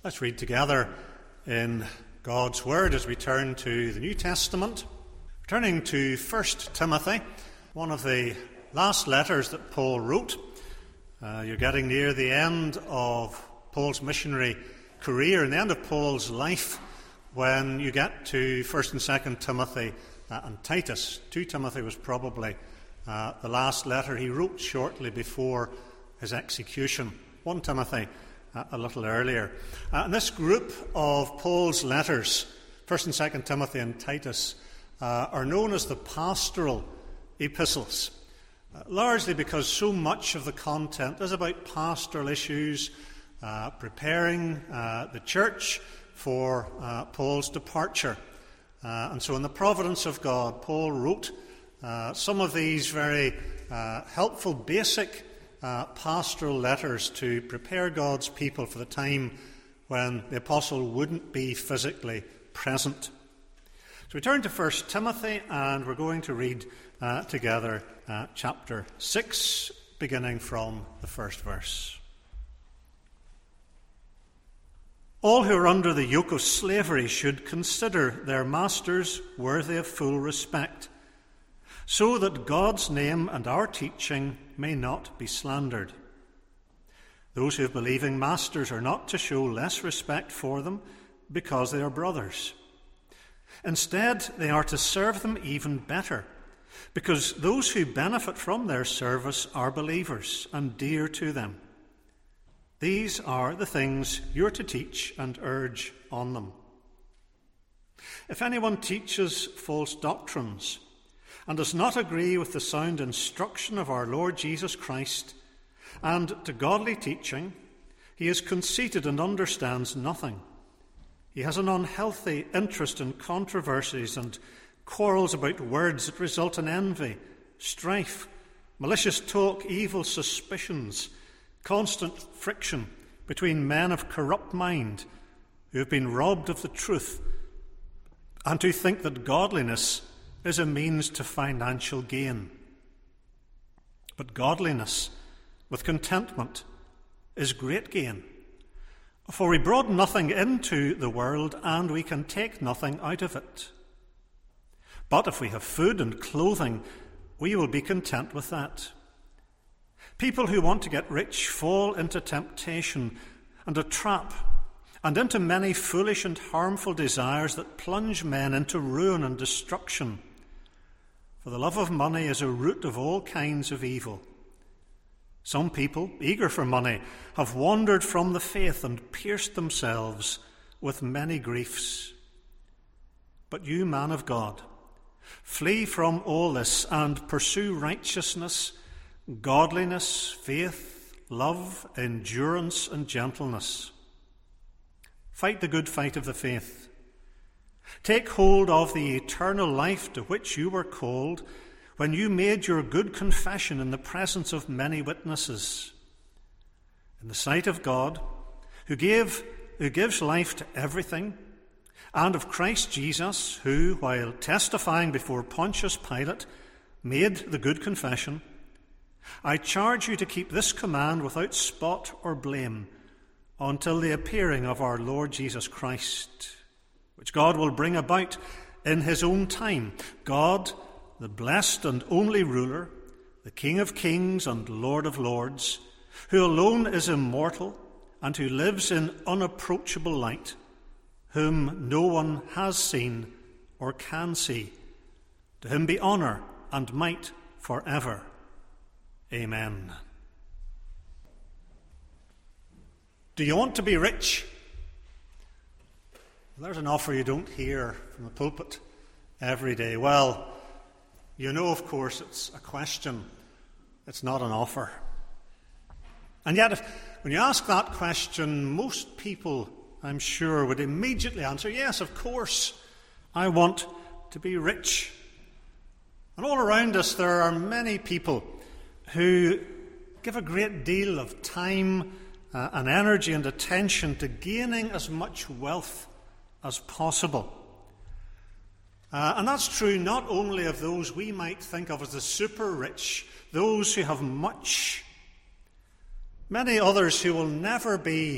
Let's read together in God's Word as we turn to the New Testament. Turning to 1 Timothy, one of the last letters that Paul wrote. You're getting near the end of Paul's missionary career and the end of Paul's life when you get to 1 and 2 Timothy and Titus. 2 Timothy was probably the last letter he wrote shortly before his execution. 1 Timothy a little earlier. And this group of Paul's letters, 1 and 2 Timothy and Titus, are known as the pastoral epistles, largely because so much of the content is about pastoral issues, preparing the church for Paul's departure. And so in the providence of God, Paul wrote some of these very helpful, basic pastoral letters to prepare God's people for the time when the apostle wouldn't be physically present. So we turn to 1 Timothy and we're going to read together chapter 6, beginning from the first verse. All who are under the yoke of slavery should consider their masters worthy of full respect, so that God's name and our teaching may not be slandered. Those who have believing masters are not to show less respect for them because they are brothers. Instead, they are to serve them even better, because those who benefit from their service are believers and dear to them. These are the things you're to teach and urge on them. If anyone teaches false doctrines and does not agree with the sound instruction of our Lord Jesus Christ and to godly teaching, he is conceited and understands nothing. He has an unhealthy interest in controversies and quarrels about words that result in envy, strife, malicious talk, evil suspicions, constant friction between men of corrupt mind who have been robbed of the truth and who think that godliness is a means to financial gain. But godliness with contentment is great gain. For we brought nothing into the world, and we can take nothing out of it. But if we have food and clothing, we will be content with that. People who want to get rich fall into temptation and a trap, and into many foolish and harmful desires that plunge men into ruin and destruction. For the love of money is a root of all kinds of evil. Some people, eager for money, have wandered from the faith and pierced themselves with many griefs. But you, man of God, flee from all this and pursue righteousness, godliness, faith, love, endurance, and gentleness. Fight the good fight of the faith. Take hold of the eternal life to which you were called when you made your good confession in the presence of many witnesses. In the sight of God, who gives life to everything, and of Christ Jesus, who, while testifying before Pontius Pilate, made the good confession, I charge you to keep this command without spot or blame until the appearing of our Lord Jesus Christ, which God will bring about in his own time. God, the blessed and only ruler, the King of kings and Lord of lords, who alone is immortal and who lives in unapproachable light, whom no one has seen or can see. To him be honour and might forever. Amen. Do you want to be rich? There's an offer you don't hear from the pulpit every day. Well, you know, of course, it's a question. It's not an offer. And yet, when you ask that question, most people, I'm sure, would immediately answer, yes, of course, I want to be rich. And all around us, there are many people who give a great deal of time and energy and attention to gaining as much wealth as possible. And that's true not only of those we might think of as the super rich, those who have much. Many others who will never be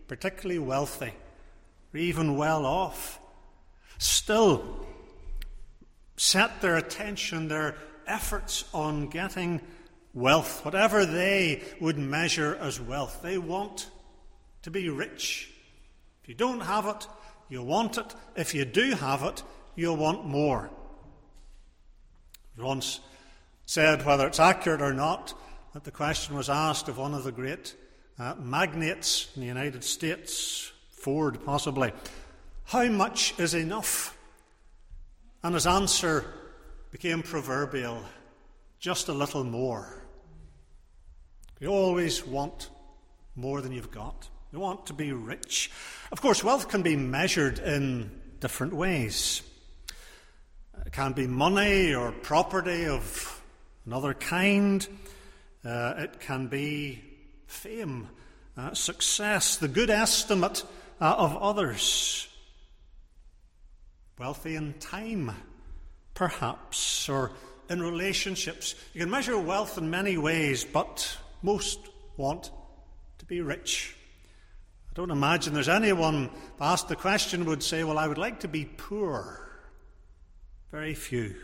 particularly wealthy, or even well off, still set their attention, their efforts on getting wealth, whatever they would measure as wealth. They want to be rich. If you don't have it, you want it. If you do have it, you'll want more. It was once said, whether it's accurate or not, that the question was asked of one of the great magnates in the United States, Ford possibly, how much is enough? And his answer became proverbial, just a little more. You always want more than you've got. You want to be rich. Of course, wealth can be measured in different ways. It can be money or property of another kind. It can be fame, success, the good estimate of others. Wealthy in time, perhaps, or in relationships. You can measure wealth in many ways, but most want to be rich. I don't imagine there's anyone asked the question would say, well, I would like to be poor. Very few.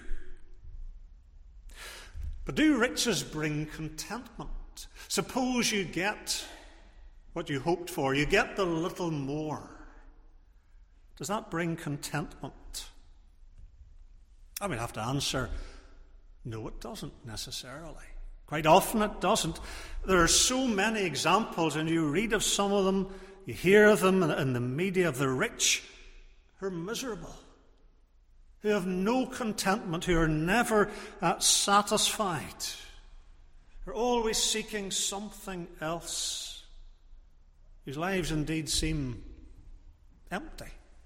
But do riches bring contentment? Suppose you get what you hoped for. You get the little more. Does that bring contentment? I would have to answer, no, it doesn't necessarily. Quite often it doesn't. There are so many examples, and you read of some of them, you hear of them in the media, of the rich who are miserable, who have no contentment, who are never satisfied, who are always seeking something else, whose lives indeed seem empty.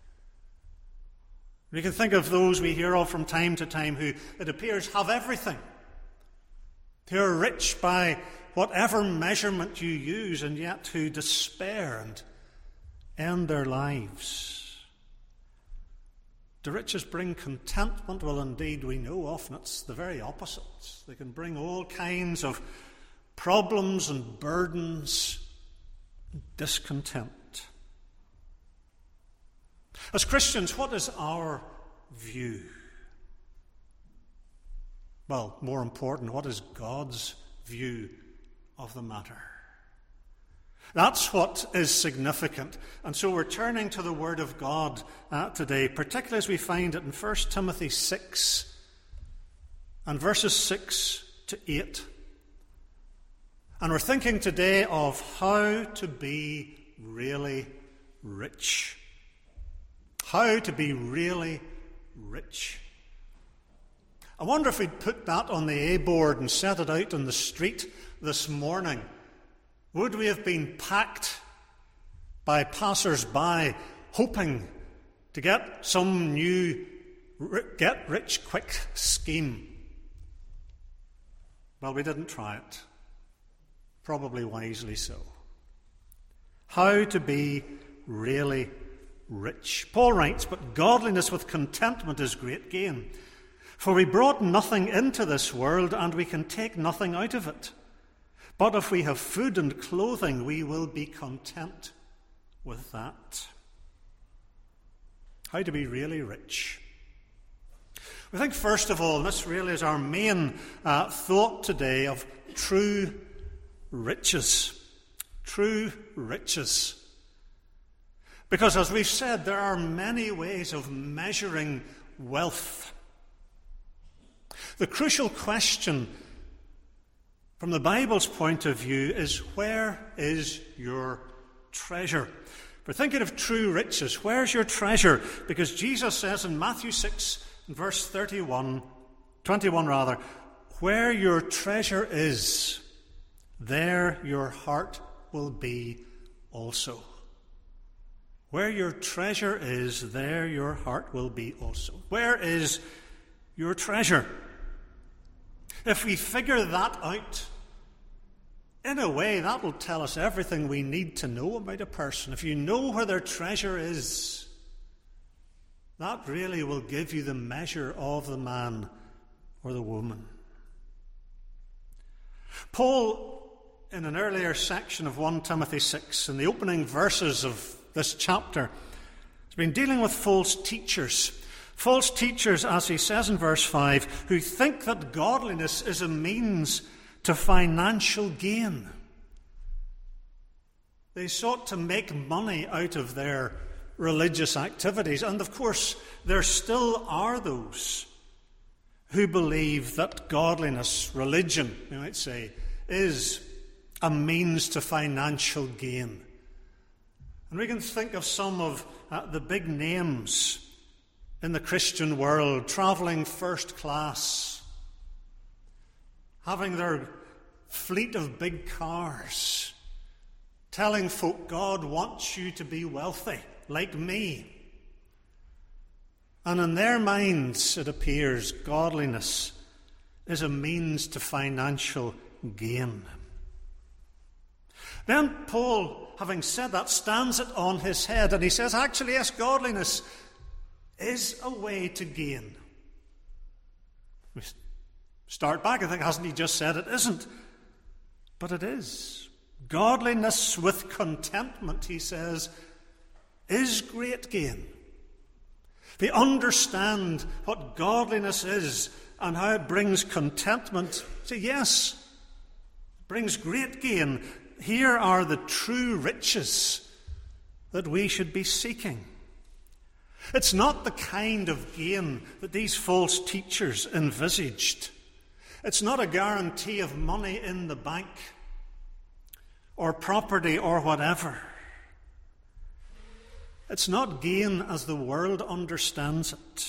We can think of those we hear of from time to time who, it appears, have everything, who are rich by whatever measurement you use, and yet who despair and end their lives. Do riches bring contentment? Well, indeed, we know often it's the very opposite. They can bring all kinds of problems and burdens, and discontent. As Christians, what is our view? Well, more important, what is God's view of the matter? That's what is significant. And so we're turning to the Word of God today, particularly as we find it in 1 Timothy 6 and verses 6 to 8. And we're thinking today of how to be really rich. How to be really rich. I wonder if we'd put that on the A-board and set it out on the street this morning. Would we have been packed by passers-by hoping to get some new get-rich-quick scheme? Well, we didn't try it. Probably wisely so. How to be really rich. Paul writes, but godliness with contentment is great gain. For we brought nothing into this world, and we can take nothing out of it. But if we have food and clothing, we will be content with that. How to be really rich? We think, first of all, and this really is our main thought today, of true riches. True riches. Because, as we've said, there are many ways of measuring wealth. The crucial question from the Bible's point of view is, where is your treasure? We're thinking of true riches. Where's your treasure? Because Jesus says in Matthew 6, verse 21, where your treasure is, there your heart will be also. Where your treasure is, there your heart will be also. Where is your treasure? If we figure that out, in a way, that will tell us everything we need to know about a person. If you know where their treasure is, that really will give you the measure of the man or the woman. Paul, in an earlier section of 1 Timothy 6, in the opening verses of this chapter, he's been dealing with false teachers. False teachers, as he says in verse 5, who think that godliness is a means to financial gain. They sought to make money out of their religious activities. And of course, there still are those who believe that godliness, religion, you might say, is a means to financial gain. And we can think of some of the big names in the Christian world, travelling first class, having their fleet of big cars, telling folk God wants you to be wealthy, like me. And in their minds, it appears, godliness is a means to financial gain. Then Paul, having said that, stands it on his head, and he says, actually, yes, godliness is a way to gain. We start back, I think, hasn't he just said it isn't? But it is. Godliness with contentment, he says, is great gain. If we understand what godliness is and how it brings contentment, say, yes, it brings great gain. Here are the true riches that we should be seeking. It's not the kind of gain that these false teachers envisaged. It's not a guarantee of money in the bank or property or whatever. It's not gain as the world understands it.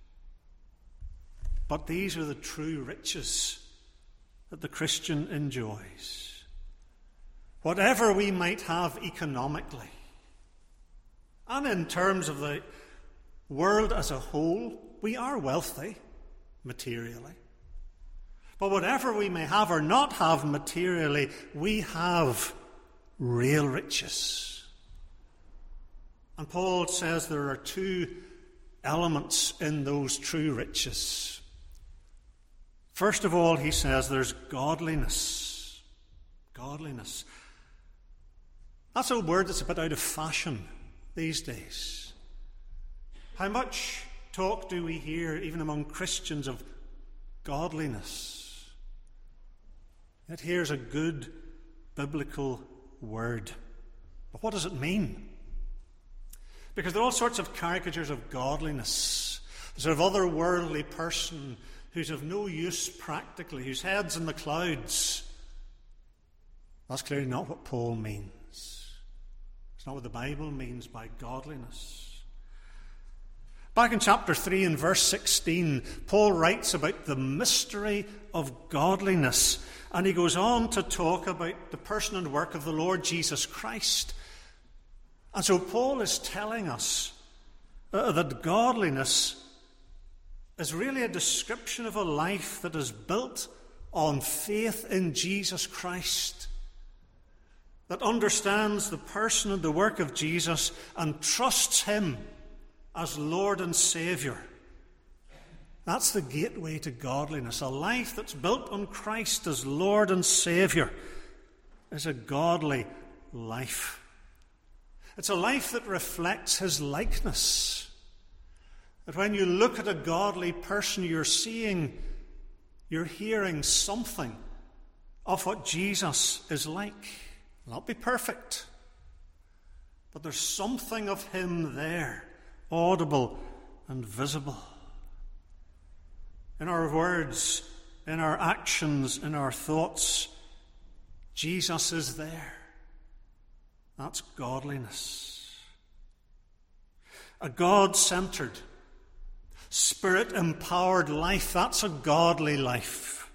But these are the true riches that the Christian enjoys. Whatever we might have economically, and in terms of the world as a whole, we are wealthy materially. But whatever we may have or not have materially, we have real riches. And Paul says there are two elements in those true riches. First of all, he says there's godliness. Godliness. That's a word that's a bit out of fashion these days. How much talk do we hear, even among Christians, of godliness? Yet here's a good biblical word. But what does it mean? Because there are all sorts of caricatures of godliness. The sort of otherworldly person who's of no use practically, whose head's in the clouds. That's clearly not what Paul means. It's not what the Bible means by godliness. Back in chapter 3 and verse 16, Paul writes about the mystery of godliness. And he goes on to talk about the person and work of the Lord Jesus Christ. And so Paul is telling us that godliness is really a description of a life that is built on faith in Jesus Christ, that understands the person and the work of Jesus and trusts him as Lord and Saviour. That's the gateway to godliness. A life that's built on Christ as Lord and Saviour is a godly life. It's a life that reflects his likeness. That when you look at a godly person, you're hearing something of what Jesus is like. He'll not be perfect, but there's something of him there, audible and visible. In our words, in our actions, in our thoughts, Jesus is there. That's godliness. A God-centered, Spirit-empowered life, that's a godly life.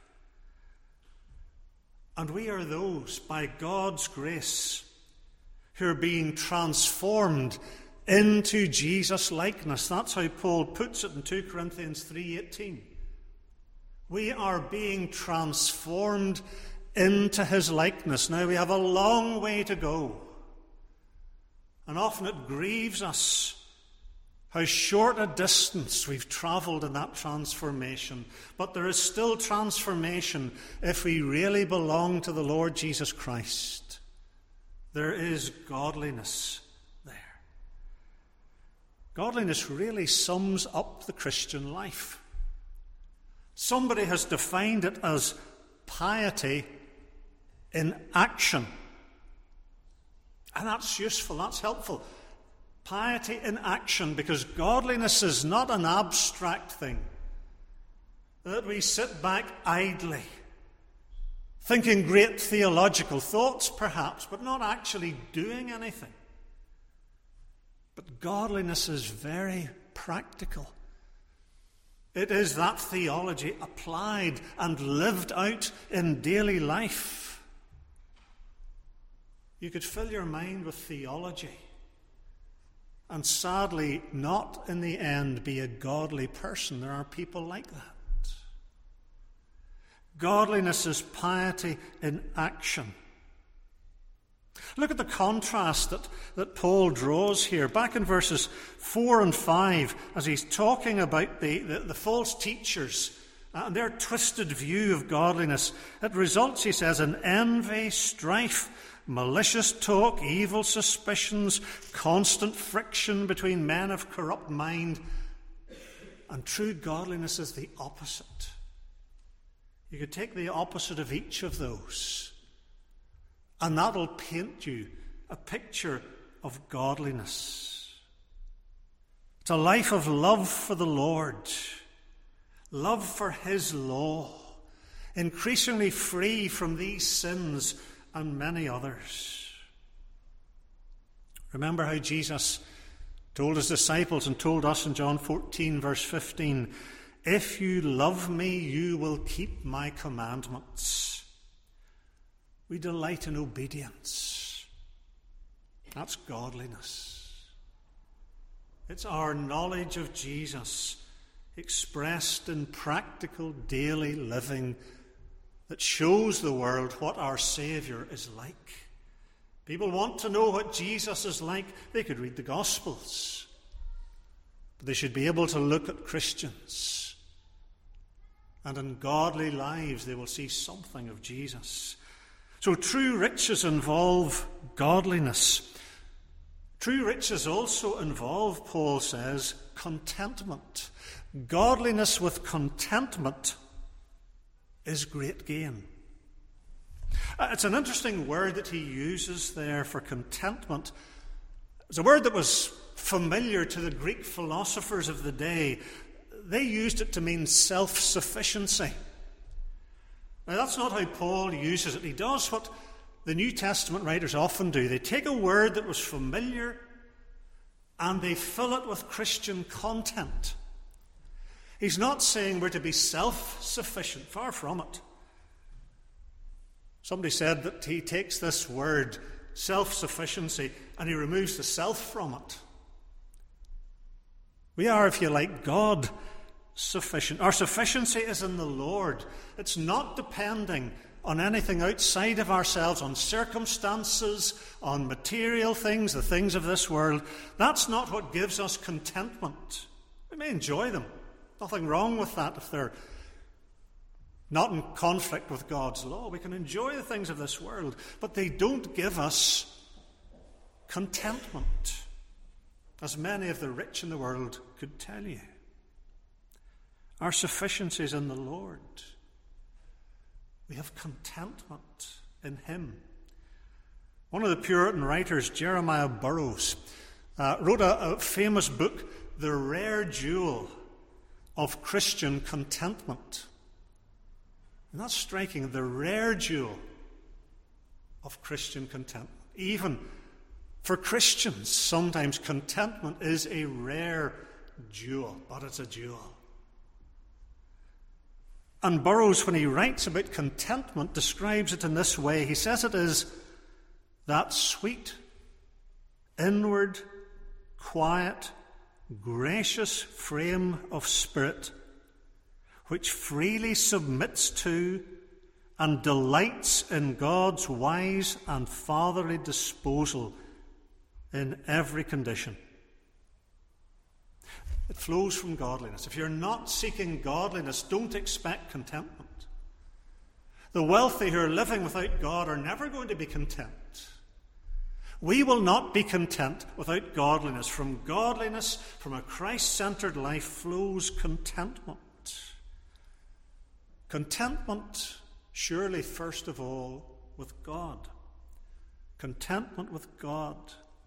And we are those, by God's grace, who are being transformed into Jesus' likeness. That's how Paul puts it in 2 Corinthians 3:18. We are being transformed into his likeness. Now, we have a long way to go. And often it grieves us how short a distance we've travelled in that transformation. But there is still transformation if we really belong to the Lord Jesus Christ. There is godliness there. Godliness really sums up the Christian life. Somebody has defined it as piety in action. And that's useful, that's helpful. Piety in action, because godliness is not an abstract thing that we sit back idly, thinking great theological thoughts perhaps, but not actually doing anything. But godliness is very practical. It is that theology applied and lived out in daily life. You could fill your mind with theology and sadly not in the end be a godly person. There are people like that. Godliness is piety in action. Look at the contrast that Paul draws here. Back in verses 4 and 5, as he's talking about the false teachers and their twisted view of godliness, it results, he says, in envy, strife, malicious talk, evil suspicions, constant friction between men of corrupt mind. And true godliness is the opposite. You could take the opposite of each of those, and that'll paint you a picture of godliness. It's a life of love for the Lord, love for his law, increasingly free from these sins and many others. Remember how Jesus told his disciples and told us in John 14, verse 15, "If you love me, you will keep my commandments." We delight in obedience. That's godliness. It's our knowledge of Jesus expressed in practical daily living that shows the world what our Saviour is like. People want to know what Jesus is like. They could read the Gospels, but they should be able to look at Christians, and in godly lives they will see something of Jesus. So true riches involve godliness. True riches also involve, Paul says, contentment. Godliness with contentment is great gain. It's an interesting word that he uses there for contentment. It's a word that was familiar to the Greek philosophers of the day. They used it to mean self-sufficiency. Now, that's not how Paul uses it. He does what the New Testament writers often do. They take a word that was familiar and they fill it with Christian content. He's not saying we're to be self-sufficient. Far from it. Somebody said that he takes this word, self-sufficiency, and he removes the self from it. We are, if you like, God sufficient. Our sufficiency is in the Lord. It's not depending on anything outside of ourselves, on circumstances, on material things, the things of this world. That's not what gives us contentment. We may enjoy them. Nothing wrong with that if they're not in conflict with God's law. We can enjoy the things of this world, but they don't give us contentment, as many of the rich in the world could tell you. Our sufficiency is in the Lord. We have contentment in him. One of the Puritan writers, Jeremiah Burroughs, wrote a famous book, The Rare Jewel of Christian Contentment. And that's striking, the rare jewel of Christian contentment. Even for Christians, sometimes contentment is a rare jewel, but it's a jewel. And Burroughs, when he writes about contentment, describes it in this way. He says it is that sweet, inward, quiet, gracious frame of spirit which freely submits to and delights in God's wise and fatherly disposal in every condition. It flows from godliness. If you're not seeking godliness, don't expect contentment. The wealthy who are living without God are never going to be content. We will not be content without godliness. From godliness, from a Christ-centered life, flows contentment. Contentment, surely, first of all, with God. Contentment with God.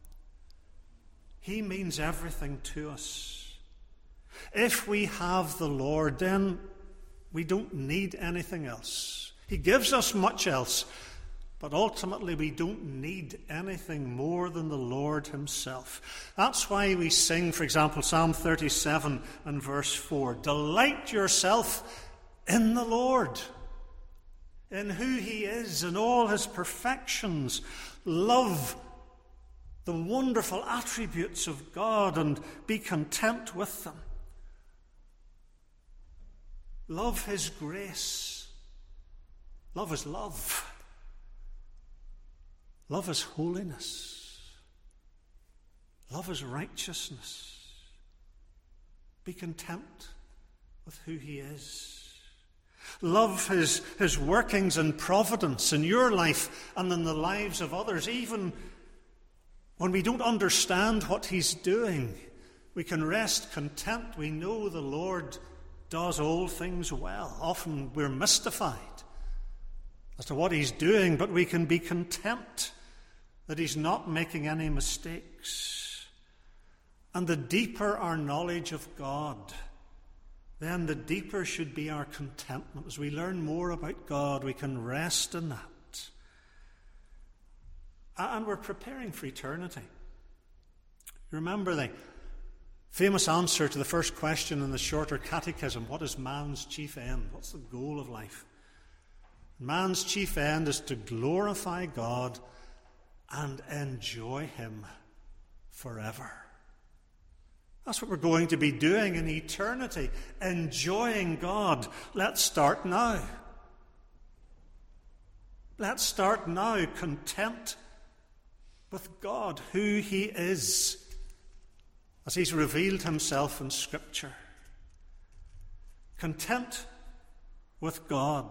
He means everything to us. If we have the Lord, then we don't need anything else. He gives us much else, but ultimately we don't need anything more than the Lord himself. That's why we sing, for example, Psalm 37 and verse 4, "Delight yourself in the Lord, in who he is, in all his perfections. Love the wonderful attributes of God and be content with them. Love his grace. Love his love. Love his holiness. Love his righteousness. Be content with who he is. Love his workings and providence in your life and in the lives of others. Even when we don't understand what he's doing, we can rest content. We know the Lord does all things well. Often we're mystified as to what he's doing, but we can be content that he's not making any mistakes. And the deeper our knowledge of God, then the deeper should be our contentment. As we learn more about God, we can rest in that. And we're preparing for eternity. Remember the famous answer to the first question in the shorter catechism: what is man's chief end? What's the goal of life? Man's chief end is to glorify God and enjoy him forever. That's what we're going to be doing in eternity, enjoying God. Let's start now. Let's start now, content with God, who he is, as he's revealed himself in Scripture. Content with God.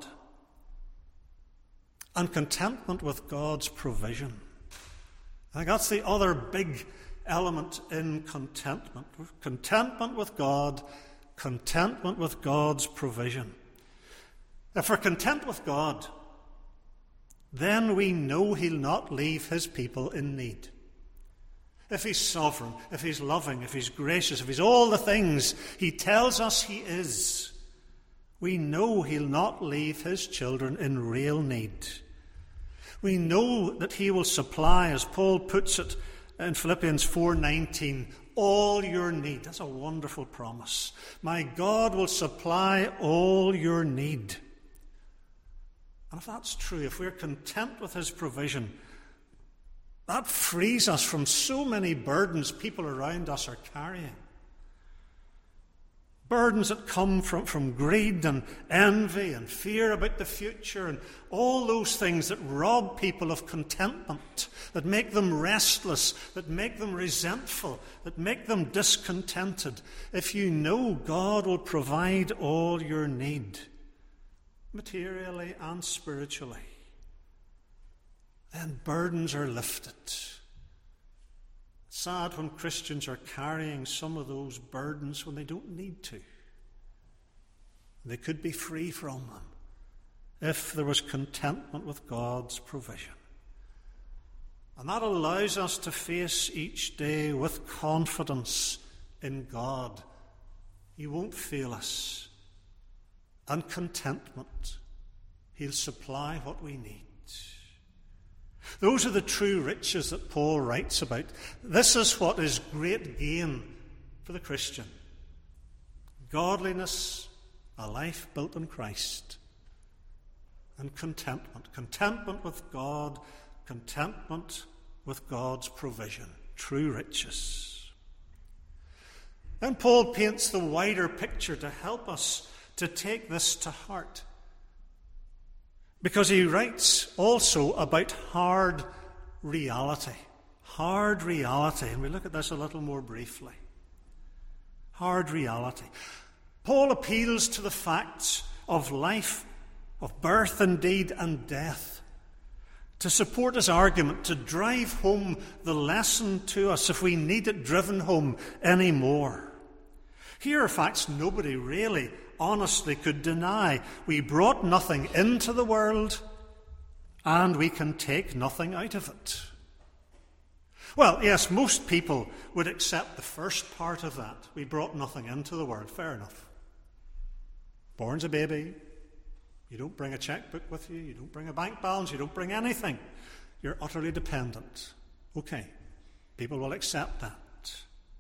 And contentment with God's provision. I think that's the other big element in contentment. Contentment with God, contentment with God's provision. If we're content with God, then we know he'll not leave his people in need. If he's sovereign, if he's loving, if he's gracious, if he's all the things he tells us he is, we know he'll not leave his children in real need. We know that he will supply, as Paul puts it in Philippians 4:19, all your need. That's a wonderful promise. My God will supply all your need. And if that's true, if we're content with his provision, that frees us from so many burdens people around us are carrying. Burdens that come from greed and envy and fear about the future and all those things that rob people of contentment, that make them restless, that make them resentful, that make them discontented. If you know God will provide all your need, materially and spiritually, then burdens are lifted. Sad when Christians are carrying some of those burdens when they don't need to. They could be free from them if there was contentment with God's provision. And that allows us to face each day with confidence in God. He won't fail us. And contentment. He'll supply what we need. Those are the true riches that Paul writes about. This is what is great gain for the Christian. Godliness, a life built on Christ, and contentment. Contentment with God, contentment with God's provision. True riches. Then Paul paints the wider picture to help us to take this to heart. Because he writes also about hard reality. Hard reality. And we look at this a little more briefly. hard reality. Paul appeals to the facts of life, of birth indeed, and death, to support his argument, to drive home the lesson to us if we need it driven home any more. Here are facts nobody really honestly could deny. We brought nothing into the world, and we can take nothing out of it. Well, yes, most people would accept the first part of that. We brought nothing into the world. Fair enough. Born's a baby. You don't bring a checkbook with you. You don't bring a bank balance. You don't bring anything. You're utterly dependent. Okay, people will accept that.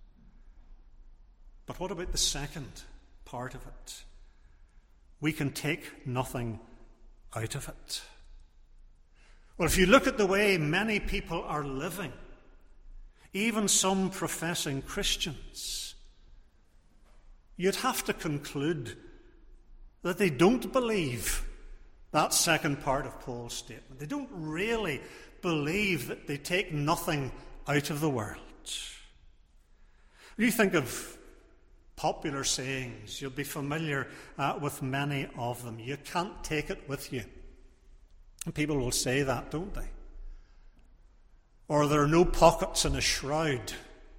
But what about the second part of it? We can take nothing out of it. Well, if you look at the way many people are living, even some professing Christians, you'd have to conclude that they don't believe that second part of Paul's statement. They don't really believe that they take nothing out of the world. When you think of popular sayings, you'll be familiar with many of them. You can't take it with you. And people will say that, don't they? Or there are no pockets in a shroud.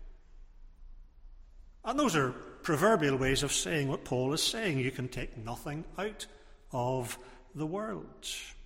And those are proverbial ways of saying what Paul is saying. You can take nothing out of the world.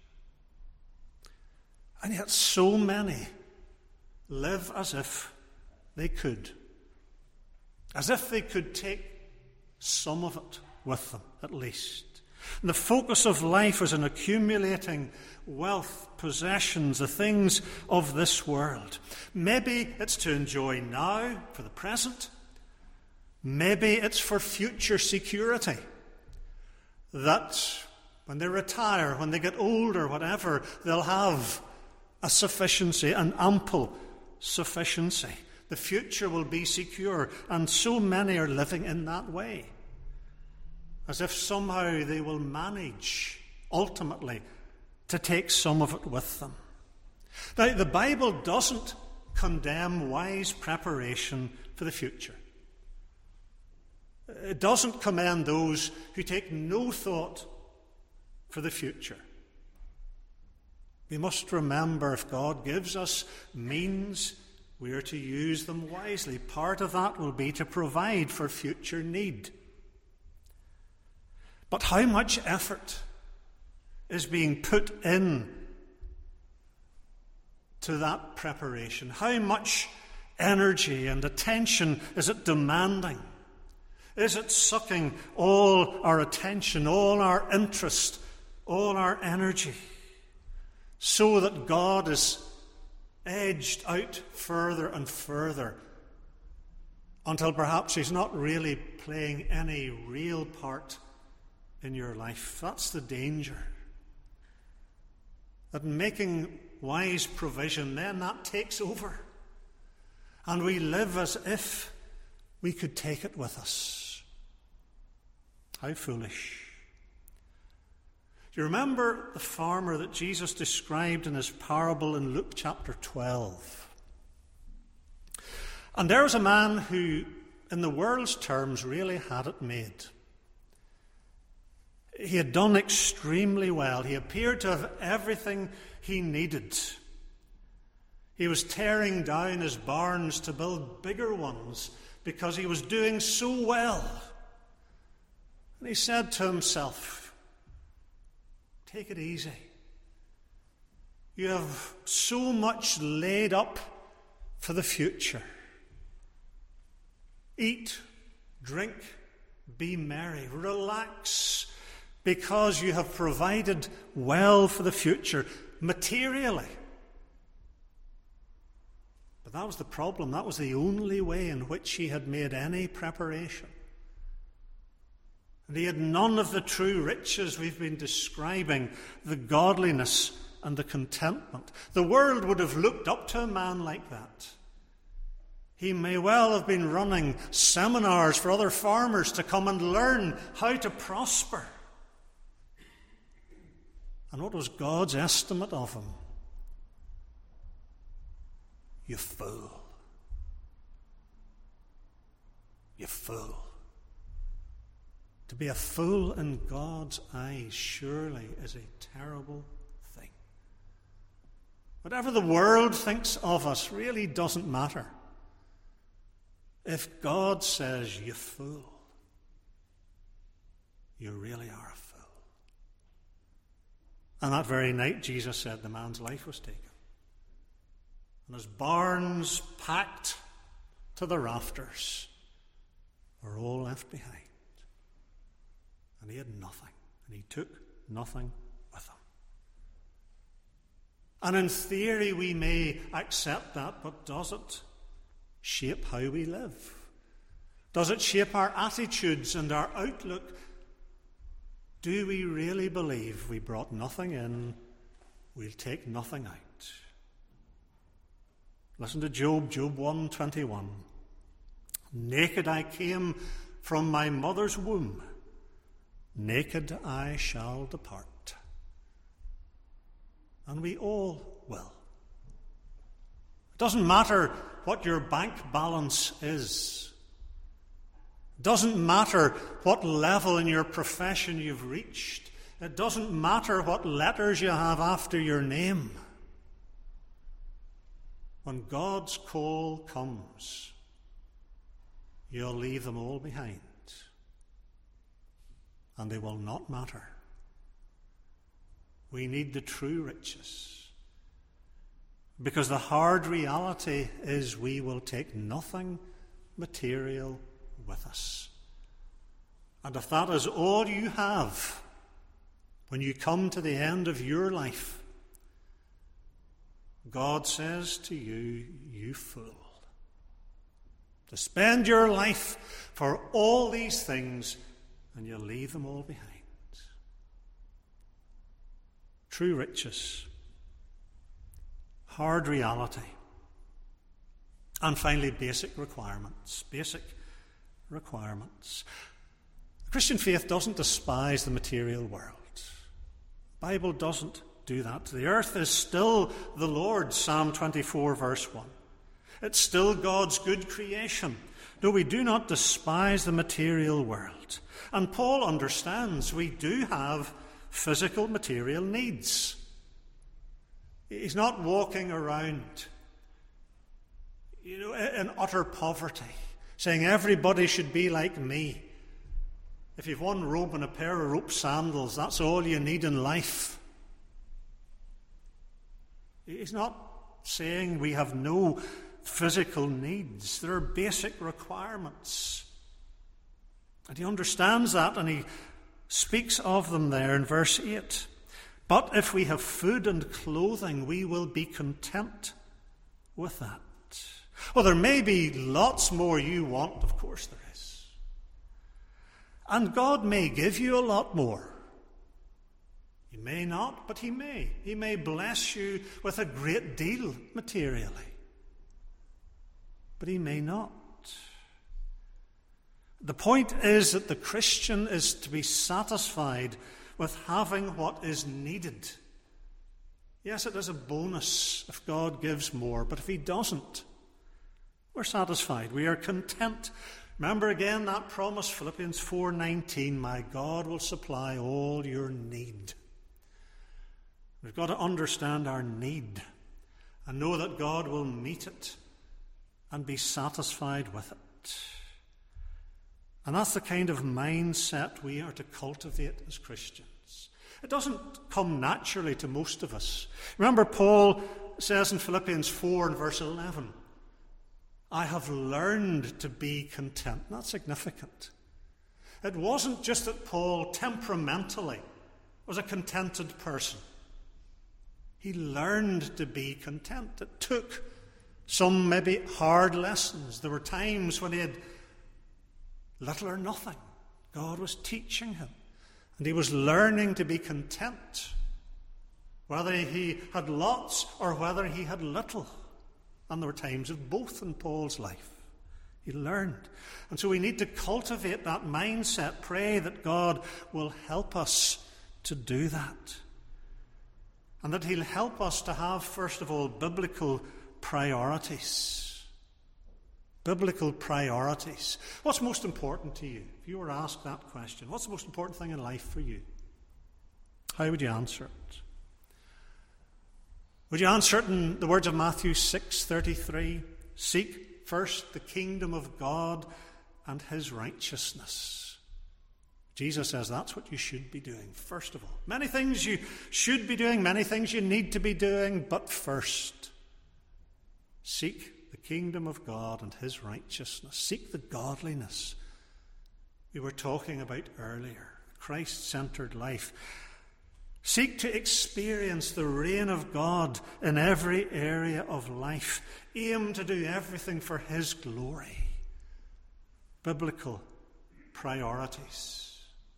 And yet so many live as if they could. As if they could take some of it with them, at least. And the focus of life is in accumulating wealth, possessions, the things of this world. Maybe it's to enjoy now, for the present. Maybe it's for future security. That when they retire, when they get older, whatever, they'll have a sufficiency, an ample sufficiency. The future will be secure, and so many are living in that way, as if somehow they will manage, ultimately, to take some of it with them. Now, the Bible doesn't condemn wise preparation for the future. It doesn't commend those who take no thought for the future. We must remember, if God gives us means, we are to use them wisely. Part of that will be to provide for future need. But how much effort is being put in to that preparation? How much energy and attention is it demanding? Is it sucking all our attention, all our interest, all our energy, so that God is edged out further and further until perhaps He's not really playing any real part in your life? That's the danger. That making wise provision, then that takes over. And we live as if we could take it with us. How foolish. Do you remember the farmer that Jesus described in his parable in Luke chapter 12? And there was a man who, in the world's terms, really had it made. He had done extremely well. He appeared to have everything he needed. He was tearing down his barns to build bigger ones because he was doing so well. And he said to himself, take it easy. You have so much laid up for the future. Eat, drink, be merry, relax, because you have provided well for the future, materially. But that was the problem. That was the only way in which he had made any preparation. And he had none of the true riches we've been describing, the godliness and the contentment. The world would have looked up to a man like that. He may well have been running seminars for other farmers to come and learn how to prosper. And what was God's estimate of him? You fool. You fool. To be a fool in God's eyes surely is a terrible thing. Whatever the world thinks of us really doesn't matter. If God says, "You fool," you really are a fool. And that very night, Jesus said the man's life was taken. And his barns, packed to the rafters, were all left behind. And he had nothing, and he took nothing with him. And in theory we may accept that, but does it shape how we live? Does it shape our attitudes and our outlook? Do we really believe we brought nothing in, we'll take nothing out? Listen to Job 1:21. Naked I came from my mother's womb, naked I shall depart. And we all will. It doesn't matter what your bank balance is. It doesn't matter what level in your profession you've reached. It doesn't matter what letters you have after your name. When God's call comes, you'll leave them all behind. And they will not matter. We need the true riches. Because the hard reality is we will take nothing material with us. And if that is all you have when you come to the end of your life, God says to you, "You fool, to spend your life for all these things, and you'll leave them all behind." True riches, hard reality, and finally basic requirements. Basic requirements. The Christian faith doesn't despise the material world. The Bible doesn't do that. The earth is still the Lord's, Psalm 24, verse 1. It's still God's good creation. No, we do not despise the material world. And Paul understands we do have physical material needs. He's not walking around, in utter poverty, saying everybody should be like me. If you've one robe and a pair of rope sandals, that's all you need in life. He's not saying we have no physical needs. There are basic requirements. And he understands that, and he speaks of them there in verse 8. But if we have food and clothing, we will be content with that. Well, there may be lots more you want, of course there is. And God may give you a lot more. He may not, but he may. He may bless you with a great deal materially. But he may not. The point is that the Christian is to be satisfied with having what is needed. Yes, it is a bonus if God gives more, but if he doesn't, we're satisfied. We are content. Remember again that promise, Philippians 4:19, "My God will supply all your need." We've got to understand our need and know that God will meet it and be satisfied with it. And that's the kind of mindset we are to cultivate as Christians. It doesn't come naturally to most of us. Remember, Paul says in Philippians 4 and verse 11, "I have learned to be content." That's significant. It wasn't just that Paul temperamentally was a contented person. He learned to be content. It took some maybe hard lessons. There were times when he had little or nothing. God was teaching him. And he was learning to be content, whether he had lots or whether he had little. And there were times of both in Paul's life. He learned. And so we need to cultivate that mindset. Pray that God will help us to do that. And that he'll help us to have, first of all, biblical priorities. Biblical priorities. What's most important to you? If you were asked that question, what's the most important thing in life for you? How would you answer it? Would you answer it in the words of Matthew 6:33? Seek first the kingdom of God and his righteousness. Jesus says that's what you should be doing, first of all. Many things you should be doing, many things you need to be doing, but first, seek the kingdom of God and his righteousness. Seek the godliness we were talking about earlier, Christ-centered life. Seek to experience the reign of God in every area of life. Aim to do everything for his glory. Biblical priorities.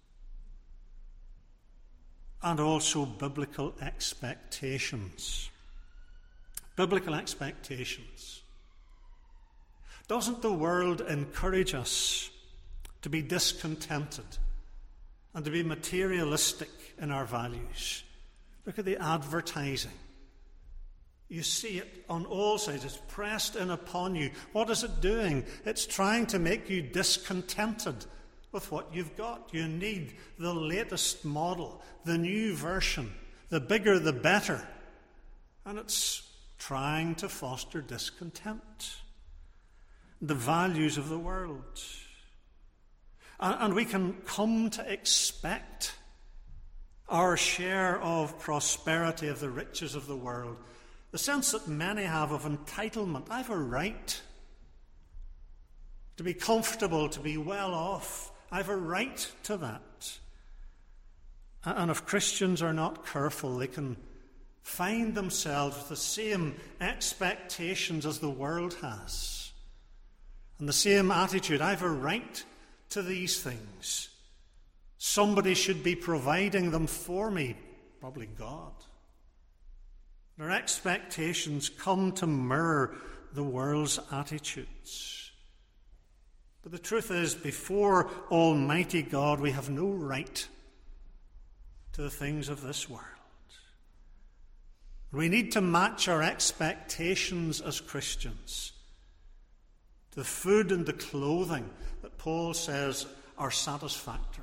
And also biblical expectations. Biblical expectations. Doesn't the world encourage us to be discontented and to be materialistic in our values? Look at the advertising. You see it on all sides. It's pressed in upon you. What is it doing? It's trying to make you discontented with what you've got. You need the latest model, the new version, the bigger the better. And it's trying to foster discontent. The values of the world. And we can come to expect our share of prosperity, of the riches of the world. The sense that many have of entitlement. I have a right to be comfortable, to be well off. I have a right to that. And if Christians are not careful, they can find themselves with the same expectations as the world has. And the same attitude. I have a right to these things. Somebody should be providing them for me, probably God. Their expectations come to mirror the world's attitudes. But the truth is, before Almighty God, we have no right to the things of this world. We need to match our expectations as Christians to the food and the clothing that Paul says are satisfactory.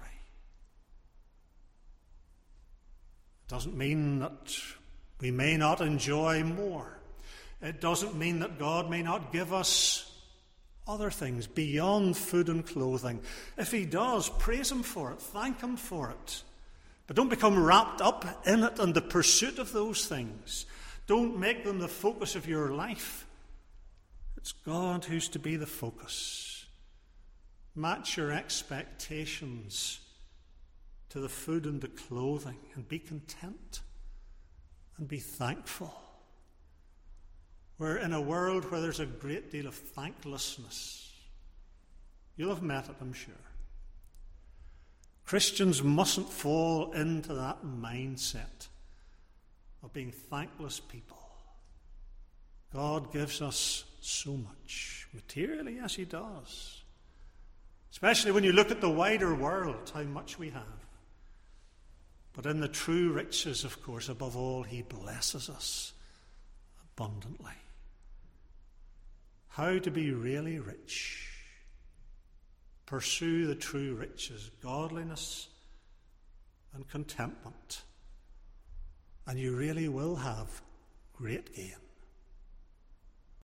It doesn't mean that we may not enjoy more. It doesn't mean that God may not give us other things beyond food and clothing. If he does, praise him for it, thank him for it. But don't become wrapped up in it and the pursuit of those things. Don't make them the focus of your life. It's God who's to be the focus. Match your expectations to the food and the clothing and be content and be thankful. We're in a world where there's a great deal of thanklessness. You'll have met it, I'm sure. Christians mustn't fall into that mindset of being thankless people. God gives us so much. Materially, yes, he does. Especially when you look at the wider world, how much we have. But in the true riches, of course, above all, he blesses us abundantly. How to be really rich. Pursue the true riches, godliness and contentment. And you really will have great gain.